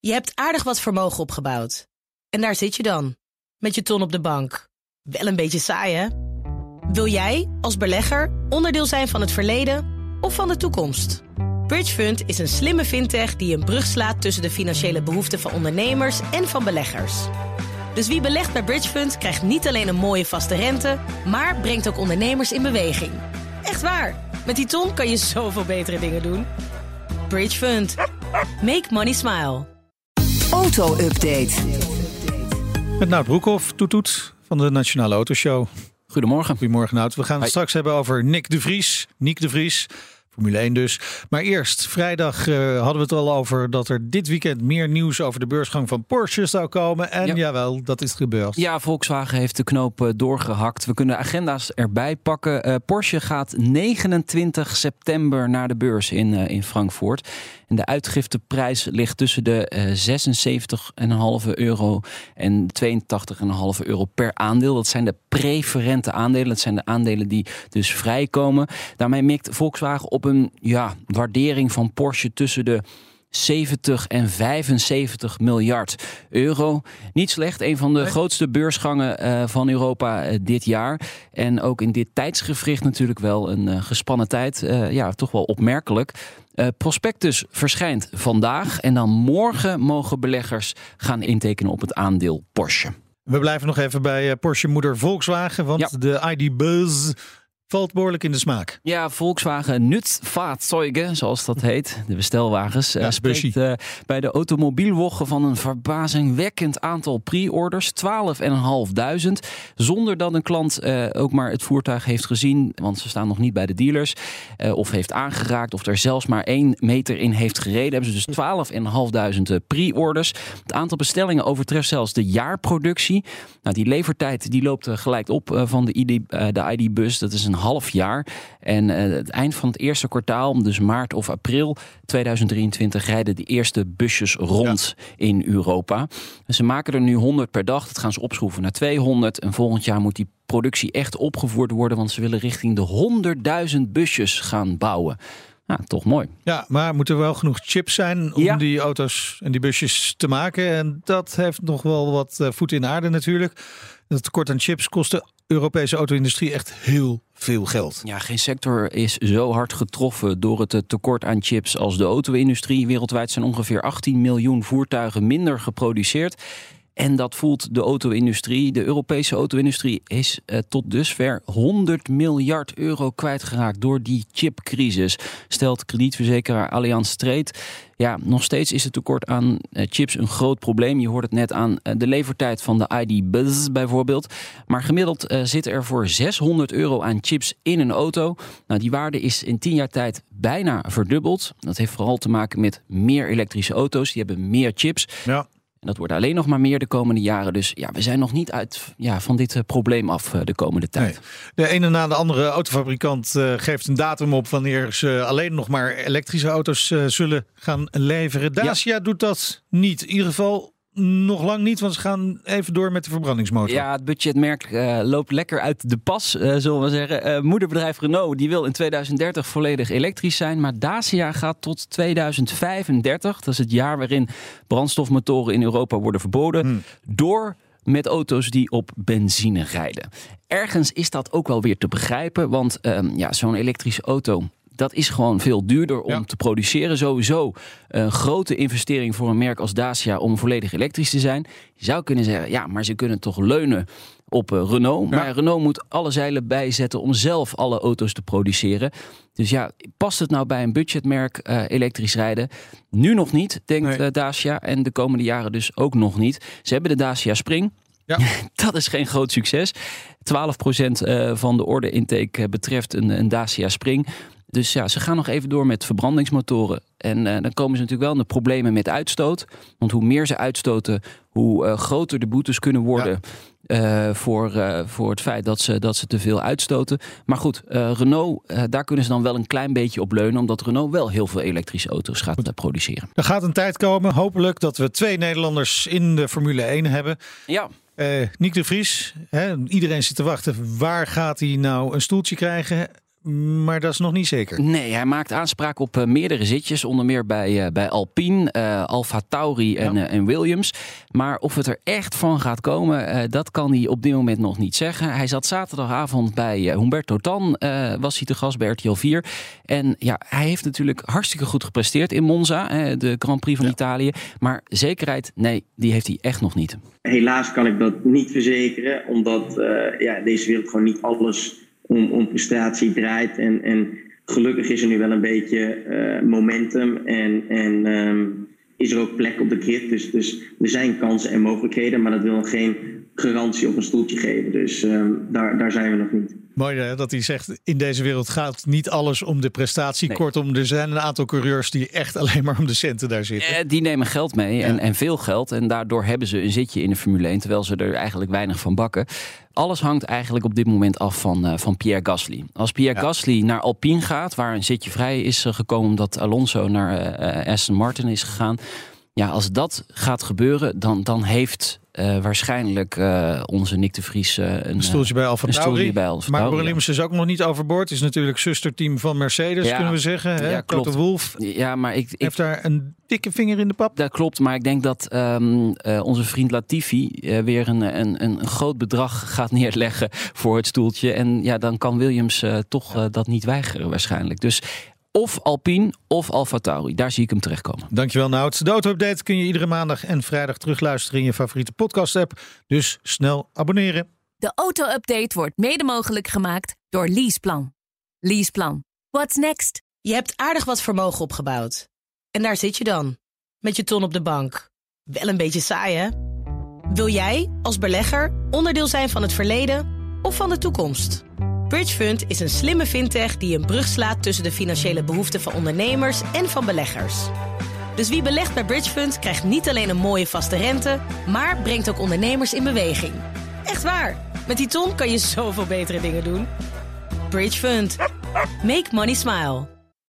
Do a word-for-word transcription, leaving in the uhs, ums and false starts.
Je hebt aardig wat vermogen opgebouwd. En daar zit je dan, met je ton op de bank. Wel een beetje saai, hè? Wil jij, als belegger, onderdeel zijn van het verleden of van de toekomst? Bridgefund is een slimme fintech die een brug slaat tussen de financiële behoeften van ondernemers en van beleggers. Dus wie belegt bij Bridgefund krijgt niet alleen een mooie vaste rente, maar brengt ook ondernemers in beweging. Echt waar, met die ton kan je zoveel betere dingen doen. Bridgefund. Make money smile. Auto-update. Met Nout Broekhoff, toet toet, van de Nationale Autoshow. Goedemorgen. Goedemorgen, Nout. We gaan het Hi. straks hebben over Nick de Vries. Nick de Vries, Formule één dus. Maar eerst, vrijdag uh, hadden we het al over dat er dit weekend meer nieuws over de beursgang van Porsche zou komen. En Ja. jawel, dat is gebeurd. Ja, Volkswagen heeft de knoop uh, doorgehakt. We kunnen de agenda's erbij pakken. Uh, Porsche gaat negenentwintig september naar de beurs in, uh, in Frankfurt. En de uitgifteprijs ligt tussen de uh, zesenzeventig komma vijf euro en tweeëntachtig komma vijf euro per aandeel. Dat zijn de preferente aandelen. Dat zijn de aandelen die dus vrijkomen. Daarmee mikt Volkswagen op een ja, waardering van Porsche tussen de zeventig en vijfenzeventig miljard euro. Niet slecht, een van de Nee. grootste beursgangen uh, van Europa uh, dit jaar. En ook in dit tijdsgevricht natuurlijk wel een uh, gespannen tijd. Uh, ja, toch wel opmerkelijk. Uh, prospectus verschijnt vandaag en dan morgen mogen beleggers gaan intekenen op het aandeel Porsche. We blijven nog even bij uh, Porsche-moeder Volkswagen, want Ja. de I D Buzz valt behoorlijk in de smaak. Ja, Volkswagen Nutzfahrzeuge, zoals dat heet, de bestelwagens, uh, Ja, spreekt uh, bij de automobielwoche van een verbazingwekkend aantal pre-orders, twaalfduizend vijfhonderd, zonder dat een klant uh, ook maar het voertuig heeft gezien, want ze staan nog niet bij de dealers, uh, of heeft aangeraakt, of er zelfs maar één meter in heeft gereden. Hebben ze dus twaalfduizend vijfhonderd pre-orders. Het aantal bestellingen overtreft zelfs de jaarproductie. Nou, die levertijd die loopt uh, gelijk op uh, van de I D, uh, de I D-bus, dat is een half jaar. En uh, het eind van het eerste kwartaal, dus maart of april tweeduizend drieëntwintig, rijden de eerste busjes rond ja. in Europa. En ze maken er nu honderd per dag. Dat gaan ze opschroeven naar tweehonderd. En volgend jaar moet die productie echt opgevoerd worden, want ze willen richting de honderdduizend busjes gaan bouwen. Ja, toch mooi. Ja, maar moeten er wel genoeg chips zijn om ja. die auto's en die busjes te maken. En dat heeft nog wel wat uh, voet in de aarde natuurlijk. Het tekort aan chips kost de Europese auto-industrie echt heel veel geld. Ja, geen sector is zo hard getroffen door het tekort aan chips als de auto-industrie. Wereldwijd zijn ongeveer achttien miljoen voertuigen minder geproduceerd. En dat voelt de auto-industrie. De Europese auto-industrie is uh, tot dusver honderd miljard euro kwijtgeraakt door die chipcrisis, stelt kredietverzekeraar Allianz Trade. Ja, nog steeds is het tekort aan uh, chips een groot probleem. Je hoort het net aan uh, de levertijd van de I D Buzz bijvoorbeeld. Maar gemiddeld uh, zitten er voor zeshonderd euro aan chips in een auto. Nou, die waarde is in tien jaar tijd bijna verdubbeld. Dat heeft vooral te maken met meer elektrische auto's. Die hebben meer chips. Ja. En dat wordt alleen nog maar meer de komende jaren. Dus ja, we zijn nog niet uit ja, van dit uh, probleem af uh, de komende tijd. Nee. De ene na de andere autofabrikant uh, geeft een datum op wanneer ze alleen nog maar elektrische auto's uh, zullen gaan leveren. Dacia ja. doet dat niet. In ieder geval nog lang niet, want ze gaan even door met de verbrandingsmotor. Ja, het budgetmerk uh, loopt lekker uit de pas, uh, zullen we zeggen. Uh, moederbedrijf Renault die wil in tweeduizend dertig volledig elektrisch zijn. Maar Dacia gaat tot tweeduizend vijfendertig. Dat is het jaar waarin brandstofmotoren in Europa worden verboden. Hmm. Door met auto's die op benzine rijden. Ergens is dat ook wel weer te begrijpen. Want um, ja, zo'n elektrische auto, dat is gewoon veel duurder om ja. te produceren. Sowieso een grote investering voor een merk als Dacia om volledig elektrisch te zijn. Je zou kunnen zeggen, ja, maar ze kunnen toch leunen op uh, Renault. Ja. Maar Renault moet alle zeilen bijzetten om zelf alle auto's te produceren. Dus ja, past het nou bij een budgetmerk uh, elektrisch rijden? Nu nog niet, denkt nee. uh, Dacia. En de komende jaren dus ook nog niet. Ze hebben de Dacia Spring. Ja. Dat is geen groot succes. twaalf procent uh, van de order-intake betreft een, een Dacia Spring. Dus ja, ze gaan nog even door met verbrandingsmotoren. En uh, dan komen ze natuurlijk wel in de problemen met uitstoot. Want hoe meer ze uitstoten, hoe uh, groter de boetes kunnen worden. Ja. Uh, voor, uh, voor het feit dat ze, dat ze te veel uitstoten. Maar goed, uh, Renault, uh, daar kunnen ze dan wel een klein beetje op leunen. Omdat Renault wel heel veel elektrische auto's gaat uh, produceren. Er gaat een tijd komen, hopelijk, dat we twee Nederlanders in de Formule één hebben. Ja. Uh, Nick de Vries, hè, iedereen zit te wachten. Waar gaat hij nou een stoeltje krijgen? maar dat is nog niet zeker. Nee, hij maakt aanspraak op uh, meerdere zitjes. Onder meer bij, uh, bij Alpine, uh, Alfa Tauri en, ja. uh, en Williams. Maar of het er echt van gaat komen, uh, dat kan hij op dit moment nog niet zeggen. Hij zat zaterdagavond bij uh, Humberto Tan, uh, was hij te gast bij R T L vier. En ja, hij heeft natuurlijk hartstikke goed gepresteerd in Monza, uh, de Grand Prix van ja. Italië. Maar zekerheid, nee, die heeft hij echt nog niet. Helaas kan ik dat niet verzekeren, omdat uh, ja, deze wereld gewoon niet alles om, om prestatie draait. En, en gelukkig is er nu wel een beetje uh, momentum en, en um, is er ook plek op de grid. Dus, dus er zijn kansen en mogelijkheden, maar dat wil nog geen garantie op een stoeltje geven. Dus um, daar, daar zijn we nog niet. Mooi hè, dat hij zegt, in deze wereld gaat niet alles om de prestatie. Nee. Kortom, er zijn een aantal coureurs die echt alleen maar om de centen daar zitten. Eh, die nemen geld mee en, ja. en veel geld. En daardoor hebben ze een zitje in de Formule één, terwijl ze er eigenlijk weinig van bakken. Alles hangt eigenlijk op dit moment af van, uh, van Pierre Gasly. Als Pierre ja. Gasly naar Alpine gaat, waar een zitje vrij is uh, gekomen omdat Alonso naar uh, Aston Martin is gegaan. Ja, als dat gaat gebeuren, dan, dan heeft uh, waarschijnlijk uh, onze Nick de Vries uh, een, een stoeltje bij Alfa Tauri. Maar Williams is ook nog niet overboord. Is natuurlijk zusterteam van Mercedes, ja, kunnen we zeggen. Hè? Ja, klopt. Toto Wolff ja, maar ik, ik, heeft daar een dikke vinger in de pap. Dat klopt, maar ik denk dat um, uh, onze vriend Latifi uh, weer een, een, een groot bedrag gaat neerleggen voor het stoeltje. En ja, dan kan Williams uh, toch uh, dat niet weigeren waarschijnlijk. Dus of Alpine of Alfa Tauri. Daar zie ik hem terechtkomen. Dankjewel Nout. De Auto-update kun je iedere maandag en vrijdag terugluisteren in je favoriete podcast-app. Dus snel abonneren. De Auto-update wordt mede mogelijk gemaakt door Leaseplan. Leaseplan. What's next? Je hebt aardig wat vermogen opgebouwd. En daar zit je dan. Met je ton op de bank. Wel een beetje saai, hè? Wil jij, als belegger, onderdeel zijn van het verleden of van de toekomst? Bridgefund is een slimme fintech die een brug slaat tussen de financiële behoeften van ondernemers en van beleggers. Dus wie belegt bij Bridgefund krijgt niet alleen een mooie vaste rente, maar brengt ook ondernemers in beweging. Echt waar, met die ton kan je zoveel betere dingen doen. Bridgefund. Make money smile.